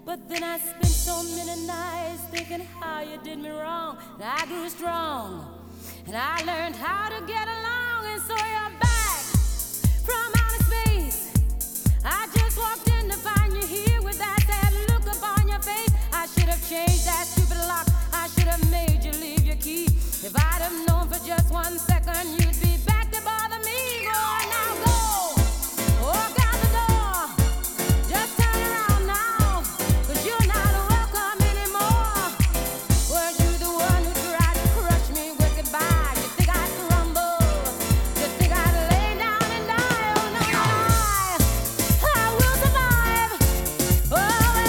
But then I spent so many nights thinking how you did me wrong. And I grew strong, and I learned how to get along. And so you're back from outer space. I just